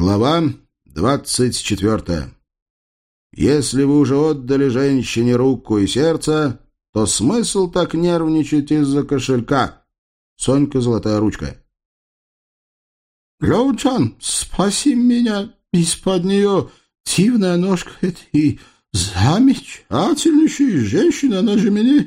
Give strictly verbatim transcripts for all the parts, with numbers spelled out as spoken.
Глава двадцать четвертая. Если вы уже отдали женщине руку и сердце, то смысл так нервничать из-за кошелька. Сонька Золотая ручка. Лёвчан, спаси меня из-под нее. Дивная ножка это и замечательнейшая женщина, она же меня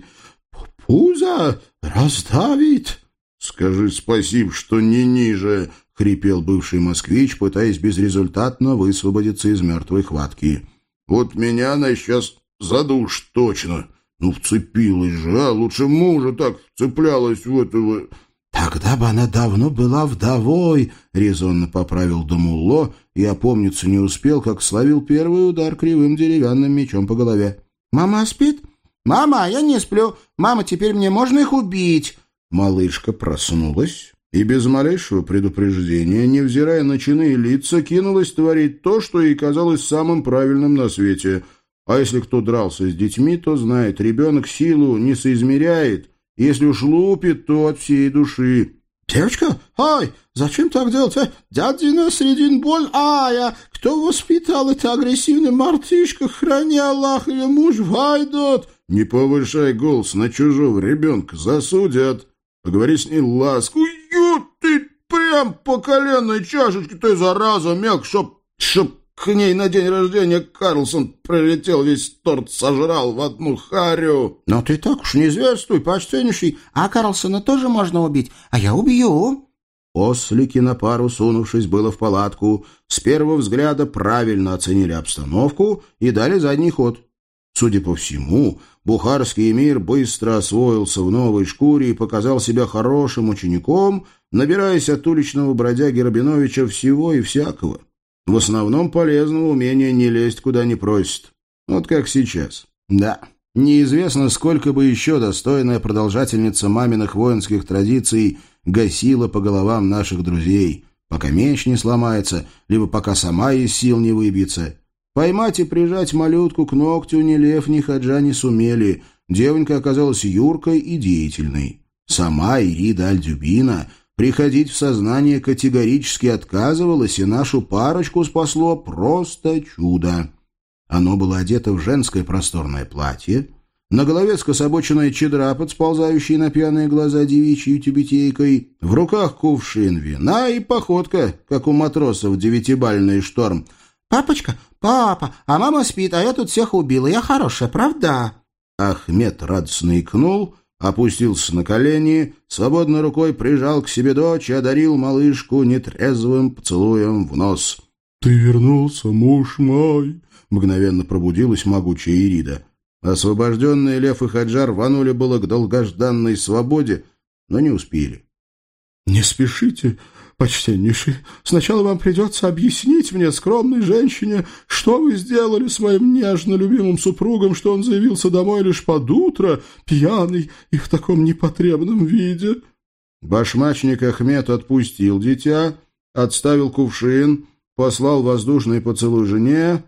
пузо раздавит. Скажи спасибо, что не ниже, — хрипел бывший москвич, пытаясь безрезультатно высвободиться из мертвой хватки. Вот меня она сейчас задушит точно. Ну, вцепилась же, а лучше мужа так вцеплялась в этого... Тогда бы она давно была вдовой, — резонно поправил Дамулло и опомниться не успел, как словил первый удар кривым деревянным мечом по голове. «Мама спит? Мама, я не сплю. Мама, теперь мне можно их убить?» Малышка проснулась и без малейшего предупреждения, невзирая на чины и лица, кинулась творить то, что ей казалось самым правильным на свете. А если кто дрался с детьми, то знает, ребенок силу не соизмеряет. Если уж лупит, то от всей души. «Девочка, ай, зачем так делать? А? Дядина средин боль, ай, а кто воспитал это агрессивный мартышка? Храни Аллах, ее муж войдет!» «Не повышай голос на чужого ребенка, засудят. Поговори с ней ласку». «Ю, ты прям по коленной чашечке, ты зараза, мелк, чтоб, чтоб к ней на день рождения Карлсон прилетел, весь торт сожрал в одну харю». «Но ты так уж не зверствуй, почтеннейший. А Карлсона тоже можно убить, а я убью». Ослики на пару, сунувшись было в палатку, с первого взгляда правильно оценили обстановку и дали задний ход. Судя по всему, бухарский эмир быстро освоился в новой шкуре и показал себя хорошим учеником, набираясь от уличного бродяги Рабиновича всего и всякого. В основном полезного умения не лезть куда не просит. Вот как сейчас. Да, неизвестно, сколько бы еще достойная продолжательница маминых воинских традиций гасила по головам наших друзей, пока меч не сломается, либо пока сама из сил не выбьется. Поймать и прижать малютку к ногтю ни Лев, ни Хаджа не сумели. Девонька оказалась юркой и деятельной. Сама Ирида Аль-Дюбина приходить в сознание категорически отказывалась, и нашу парочку спасло просто чудо. Оно было одето в женское просторное платье, на голове скособоченная чедра, подсползающая на пьяные глаза девичьей тюбетейкой, в руках кувшин вина и походка, как у матросов в девятибальный шторм. «Папочка, папа, а мама спит, а я тут всех убила. Я хорошая, правда?» Ахмед радостно икнул, опустился на колени, свободной рукой прижал к себе дочь и одарил малышку нетрезвым поцелуем в нос. «Ты вернулся, муж мой!» — мгновенно пробудилась могучая Ирида. Освобожденные Лев и Хаджар рванули было к долгожданной свободе, но не успели. «Не спешите, почтеннейший. Сначала вам придется объяснить мне, скромной женщине, что вы сделали с моим нежно любимым супругом, что он заявился домой лишь под утро, пьяный и в таком непотребном виде». Башмачник Ахмед отпустил дитя, отставил кувшин, послал воздушный поцелуй жене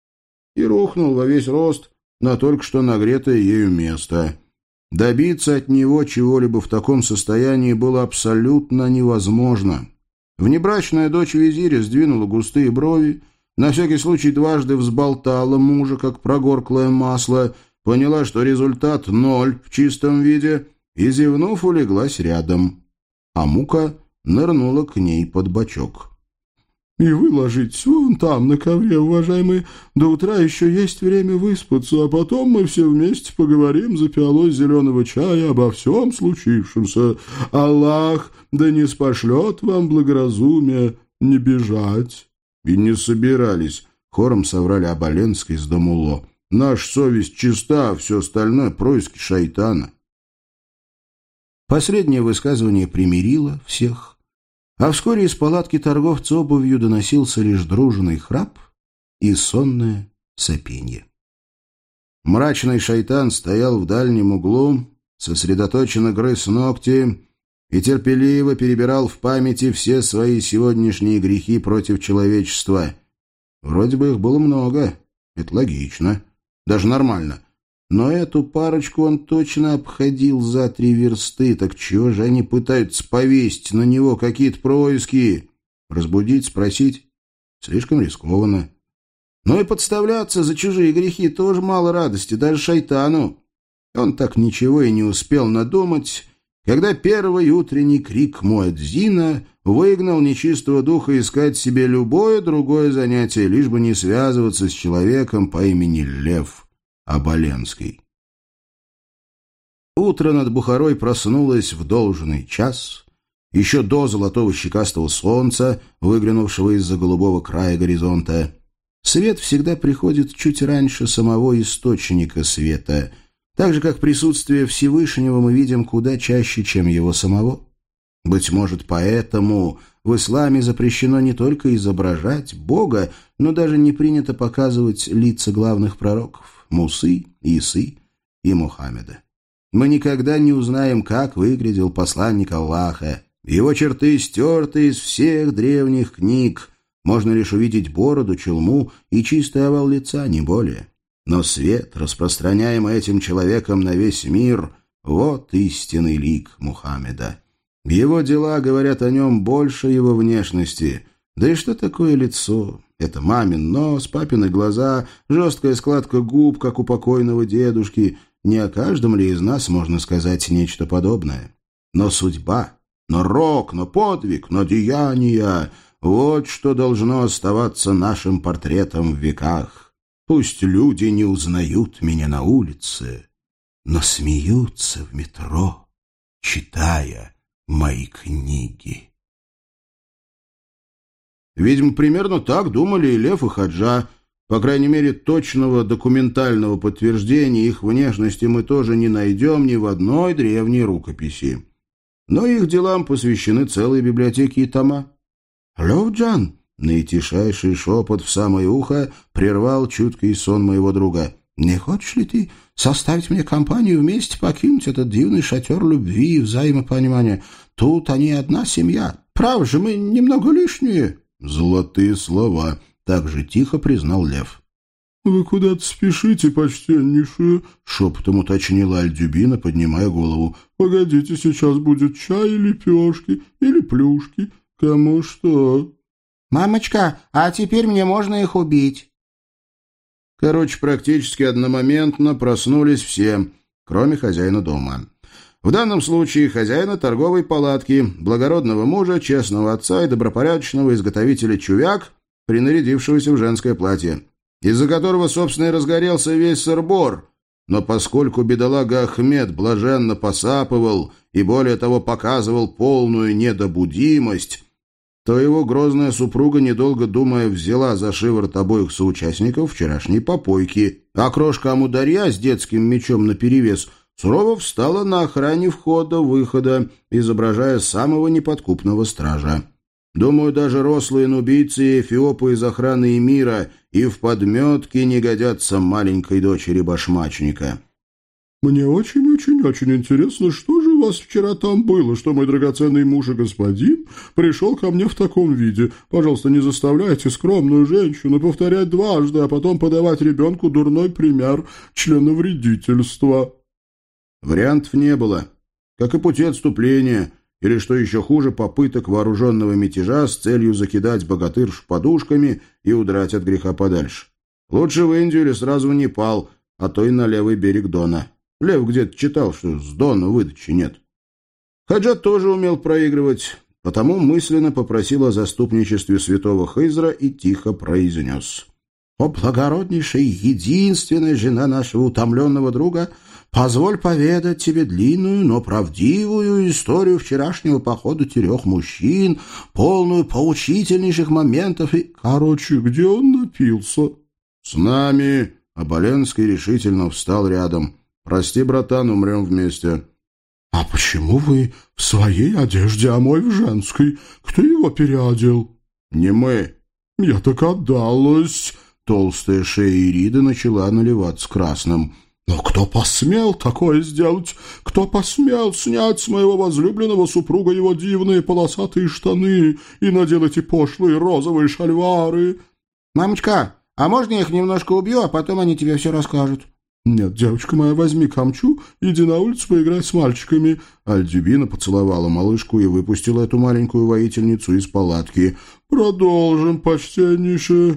и рухнул во весь рост на только что нагретое ею место. Добиться от него чего-либо в таком состоянии было абсолютно невозможно. Внебрачная дочь визиря сдвинула густые брови, на всякий случай дважды взболтала мужа, как прогорклое масло, поняла, что результат ноль в чистом виде, и, зевнув, улеглась рядом. А Мука нырнула к ней под бочок. «И вы ложитесь вон там, на ковре, уважаемые. До утра еще есть время выспаться, а потом мы все вместе поговорим за пиалой зеленого чая обо всем случившемся. Аллах да не спошлет вам благоразумие не бежать». «И не собирались», — хором соврали Оболенский с Дамулло. «Наша совесть чиста, а все остальное — происки шайтана». Последнее высказывание примирило всех. А вскоре из палатки торговца обувью доносился лишь дружный храп и сонное сопенье. Мрачный шайтан стоял в дальнем углу, сосредоточенно грыз ногти и терпеливо перебирал в памяти все свои сегодняшние грехи против человечества. Вроде бы их было много, это логично, даже нормально. Но эту парочку он точно обходил за три версты. Так чего же они пытаются повесить на него какие-то происки? Разбудить, спросить? слишком рискованно. Но и подставляться за чужие грехи тоже мало радости, даже шайтану. Он так ничего и не успел надумать, когда первый утренний крик муэдзина выгнал нечистого духа искать себе любое другое занятие, лишь бы не связываться с человеком по имени Лев Оболенский. Утро над Бухарой проснулось в должный час, еще до золотого щекастого солнца, выглянувшего из-за голубого края горизонта. Свет всегда приходит чуть раньше самого источника света, так же, как присутствие Всевышнего мы видим куда чаще, чем его самого. Быть может, поэтому в исламе запрещено не только изображать Бога, но даже не принято показывать лица главных пророков – Мусы, Исы и Мухаммеда. Мы никогда не узнаем, как выглядел посланник Аллаха. Его черты стерты из всех древних книг. Можно лишь увидеть бороду, челму и чистый овал лица, не более. Но свет, распространяемый этим человеком на весь мир, вот истинный лик Мухаммеда. Его дела говорят о нем больше его внешности. Да и что такое лицо? Это мамин нос, папины глаза, жесткая складка губ, как у покойного дедушки. Не о каждом ли из нас можно сказать нечто подобное? Но судьба, но рок, но подвиг, но деяния — вот что должно оставаться нашим портретом в веках. Пусть люди не узнают меня на улице, но смеются в метро, читая мои книги. Видимо, примерно так думали и Лев, и Хаджа. По крайней мере, точного документального подтверждения их внешности мы тоже не найдем ни в одной древней рукописи. Но их делам посвящены целые библиотеки и тома. «Левджан!» — наитишайший шепот в самое ухо прервал чуткий сон моего друга. «Не хочешь ли ты составить мне компанию, вместе покинуть этот дивный шатер любви и взаимопонимания? Тут они одна семья. Право же, мы немного лишние». «Золотые слова», — так же тихо признал Лев. «Вы куда-то спешите, почтеннейшие?» — шепотом уточнила Альдюбина, поднимая голову. «Погодите, сейчас будет чай, лепешки или плюшки. Кому что?» «Мамочка, а теперь мне можно их убить?» Короче, практически одномоментно проснулись все, кроме хозяина дома. В данном случае хозяина торговой палатки, благородного мужа, честного отца и добропорядочного изготовителя чувяк, принарядившегося в женское платье, из-за которого, собственно, и разгорелся весь сыр-бор. Но поскольку бедолага Ахмед блаженно посапывал и, более того, показывал полную недобудимость, то его грозная супруга, недолго думая, взяла за шиворот обоих соучастников вчерашней попойки, а крошка Амударья с детским мечом наперевес сурово встала на охране входа-выхода, изображая самого неподкупного стража. Думаю, даже рослые нубийцы и эфиопы из охраны эмира и в подметке не годятся маленькой дочери башмачника. «Мне очень-очень-очень интересно, что же у вас вчера там было, что мой драгоценный муж и господин пришел ко мне в таком виде. Пожалуйста, не заставляйте скромную женщину повторять дважды, а потом подавать ребенку дурной пример членовредительства». Вариантов не было, как и пути отступления, или, что еще хуже, попыток вооруженного мятежа с целью закидать богатырш подушками и удрать от греха подальше. Лучше в Индию или сразу в Непал, а то и на левый берег Дона. Лев где-то читал, что с Дона выдачи нет. Хаджа тоже умел проигрывать, потому мысленно попросил о заступничестве святого Хизра и тихо произнес: «О, благороднейшая, единственная жена нашего утомленного друга, позволь поведать тебе длинную, но правдивую историю вчерашнего похода трех мужчин, полную поучительнейших моментов и...» «Короче, где он напился?» «С нами!» — Оболенский решительно встал рядом. «Прости, братан, умрем вместе». «А почему вы в своей одежде, а мой в женской? Кто его переодел?» «Не мы». «Я так отдалась». Толстая шея Ириды начала наливаться красным. «Но кто посмел такое сделать? Кто посмел снять с моего возлюбленного супруга его дивные полосатые штаны и надел эти пошлые розовые шальвары?» «Мамочка, а можно я их немножко убью, а потом они тебе все расскажут?» «Нет, девочка моя, возьми камчу, иди на улицу поиграй с мальчиками». Альдюбина поцеловала малышку и выпустила эту маленькую воительницу из палатки. продолжим, почтеннейшее.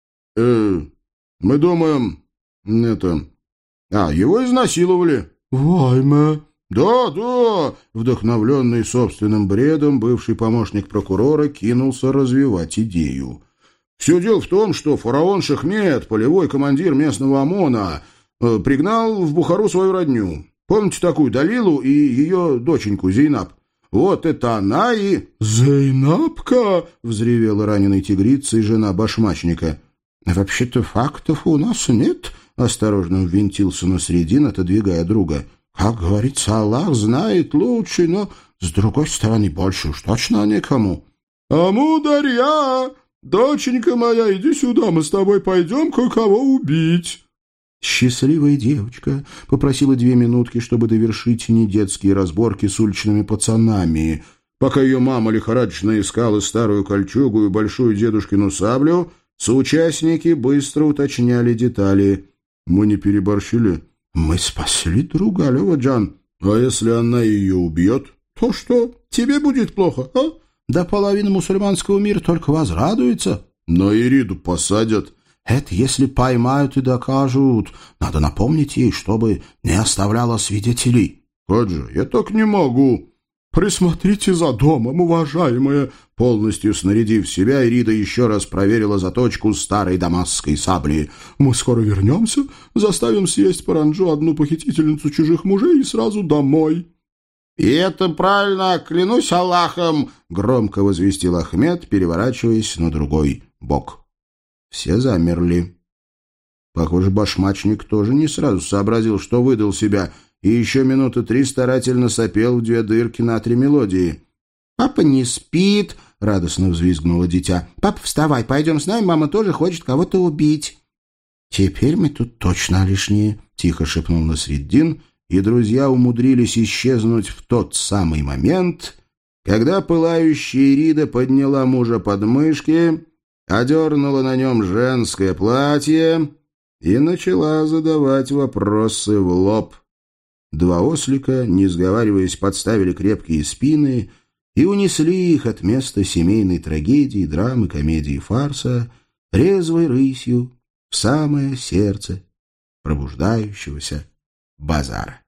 Э, мы думаем, это... А, его изнасиловали. Вайме. Да, да, вдохновленный собственным бредом, бывший помощник прокурора кинулся развивать идею. Все дело в том, что фараон Шахмет, полевой командир местного ОМОНа, э, пригнал в Бухару свою родню. Помните такую Далилу и ее доченьку Зейнаб? Вот это она и... «Зейнабка!» — взревела раненой тигрицей жена башмачника. «Вообще-то фактов у нас нет», — осторожно ввинтился Насреддин, отодвигая друга. «Как говорится, Аллах знает лучше, но, с другой стороны, больше уж точно некому». «Амударья! Доченька моя, иди сюда, мы с тобой пойдем кое-кого убить». Счастливая девочка попросила две минутки, чтобы довершить недетские разборки с уличными пацанами. Пока ее мама лихорадочно искала старую кольчугу и большую дедушкину саблю, соучастники быстро уточняли детали. «Мы не переборщили?» «Мы спасли друга, Алёва-джан». «А если она ее убьет?» «То что, тебе будет плохо, а?» «Да половина мусульманского мира только возрадуется». «Но Ириду посадят». «Это если поймают и докажут. Надо напомнить ей, чтобы не оставляла свидетелей». «Как же, я так не могу». «Присмотрите за домом, уважаемая». Полностью снарядив себя, Ирида еще раз проверила заточку старой дамасской сабли. «Мы скоро вернемся, заставим съесть паранджу одну похитительницу чужих мужей и сразу домой». «И это правильно, клянусь Аллахом!» — громко возвестил Ахмед, переворачиваясь на другой бок. Все замерли. Похоже, башмачник тоже не сразу сообразил, что выдал себя, и еще минуты три старательно сопел в две дырки на три мелодии. «Папа не спит!» — радостно взвизгнуло дитя. «Папа, вставай, пойдем с нами, мама тоже хочет кого-то убить». «Теперь мы тут точно лишние», — тихо шепнул Насреддин, и друзья умудрились исчезнуть в тот самый момент, когда пылающая Ирида подняла мужа под мышки, одернула на нем женское платье и начала задавать вопросы в лоб. Два ослика, не сговариваясь, подставили крепкие спины и унесли их от места семейной трагедии, драмы, комедии, фарса резвой рысью в самое сердце пробуждающегося базара.